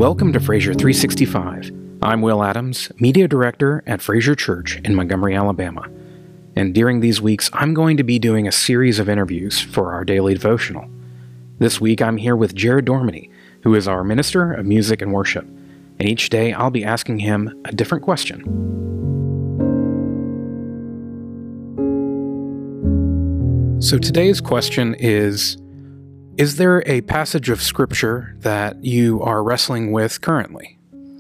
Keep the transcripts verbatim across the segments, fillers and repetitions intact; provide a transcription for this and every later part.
Welcome to Fraser three sixty-five. I'm Will Adams, Media Director at Fraser Church in Montgomery, Alabama. And during these weeks, I'm going to be doing a series of interviews for our daily devotional. This week, I'm here with Jared Dorminey, who is our Minister of Music and Worship. And each day, I'll be asking him a different question. So today's question is, Is there a passage of Scripture that you are wrestling with currently?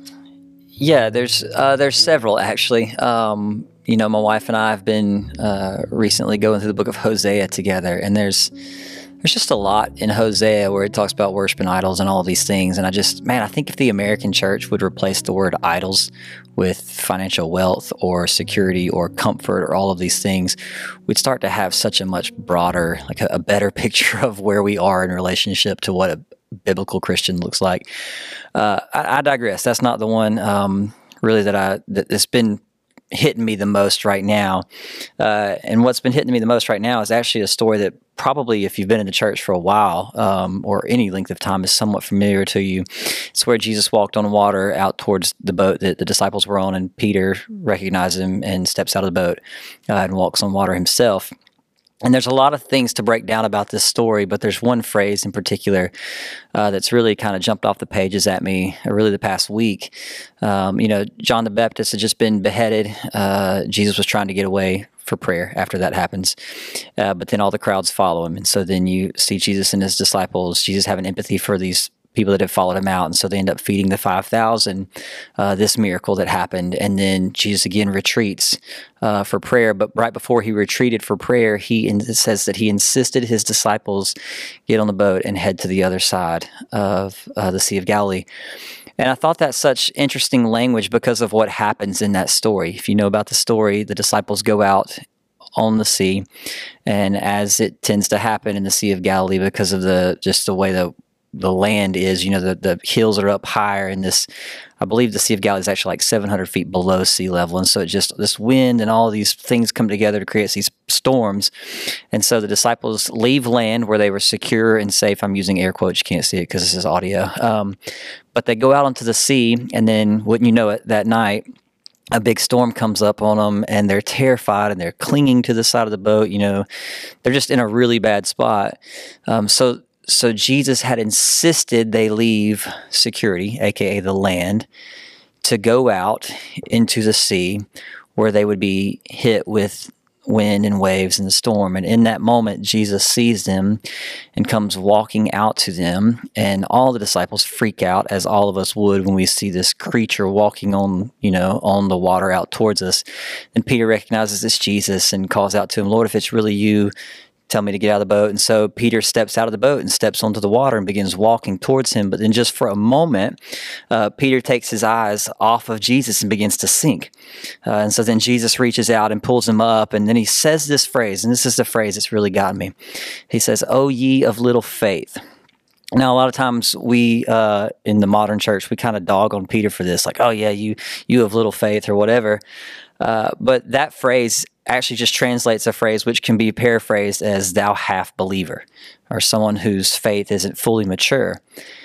Yeah, there's uh, there's several, actually. Um, you know, my wife and I have been uh, recently going through the book of Hosea together, and there's there's just a lot in Hosea where it talks about worshiping idols and all of these things. And I just, man, I think if the American church would replace the word idols with financial wealth or security or comfort or all of these things, we'd start to have such a much broader, like a, a better picture of where we are in relationship to what a biblical Christian looks like. Uh, I, I digress. That's not the one um, really that I that, that's been hitting me the most right now. Uh, and what's been hitting me the most right now is actually a story that probably, if you've been in the church for a while um, or any length of time, is somewhat familiar to you. It's where Jesus walked on water out towards the boat that the disciples were on, and Peter recognizes him and steps out of the boat uh, and walks on water himself. And there's a lot of things to break down about this story, but there's one phrase in particular uh, that's really kind of jumped off the pages at me, uh, really the past week. Um, you know, John the Baptist had just been beheaded. Uh, Jesus was trying to get away for prayer after that happens. Uh, but then all the crowds follow him. And so then you see Jesus and his disciples, Jesus having empathy for these people that have followed him out. And so they end up feeding the five thousand, uh, this miracle that happened. And then Jesus again retreats uh, for prayer. But right before he retreated for prayer, he in, it says that he insisted his disciples get on the boat and head to the other side of uh, the Sea of Galilee. And I thought that's such interesting language because of what happens in that story. If you know about the story, the disciples go out on the sea. And as it tends to happen in the Sea of Galilee because of the just the way the the land is, you know, the, the hills are up higher, and this, I believe the Sea of Galilee is actually like seven hundred feet below sea level. And so it just, this wind and all of these things come together to create these storms. And so the disciples leave land where they were secure and safe. I'm using air quotes. You can't see it because this is audio. Um, but they go out onto the sea, and then wouldn't you know it, that night, a big storm comes up on them, and they're terrified, and they're clinging to the side of the boat. You know, they're just in a really bad spot. Um, so, So Jesus had insisted they leave security, aka the land, to go out into the sea where they would be hit with wind and waves and the storm. And in that moment, Jesus sees them and comes walking out to them. And all the disciples freak out, as all of us would when we see this creature walking on, you know, on the water out towards us. And Peter recognizes it's Jesus and calls out to him, "Lord, if it's really you, tell me to get out of the boat." And so Peter steps out of the boat and steps onto the water and begins walking towards him. But then just for a moment, uh, Peter takes his eyes off of Jesus and begins to sink. Uh, and so then Jesus reaches out and pulls him up. And then he says this phrase, and this is the phrase that's really got me. He says, "O ye of little faith." Now, a lot of times we, uh, in the modern church, we kind of dog on Peter for this, like, "Oh yeah, you, you have little faith," or whatever. Uh, but that phrase actually just translates a phrase which can be paraphrased as "thou half believer," or someone whose faith isn't fully mature.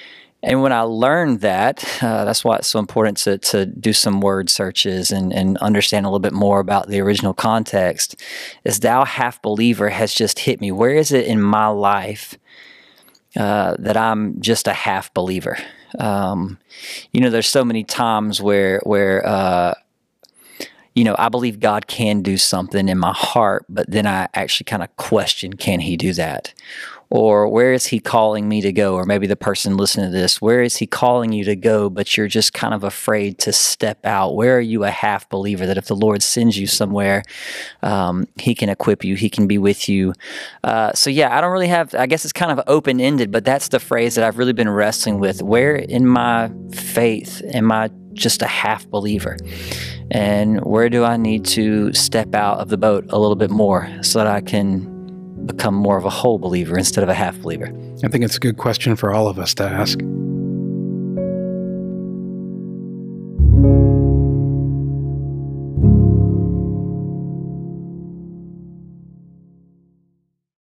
And when I learned that, uh, that's why it's so important to to do some word searches and, and understand a little bit more about the original context, is "thou half believer" has just hit me. Where is it in my life uh, that I'm just a half believer? Um, you know, there's so many times where where uh, you know, I believe God can do something in my heart, but then I actually kind of question, can he do that? Or where is he calling me to go? Or maybe the person listening to this, where is he calling you to go, but you're just kind of afraid to step out? Where are you a half believer that if the Lord sends you somewhere, um, he can equip you, he can be with you? Uh, so yeah, I don't really have, I guess it's kind of open-ended, but that's the phrase that I've really been wrestling with. Where in my faith am I just a half believer? And where do I need to step out of the boat a little bit more so that I can become more of a whole believer instead of a half believer? I think it's a good question for all of us to ask.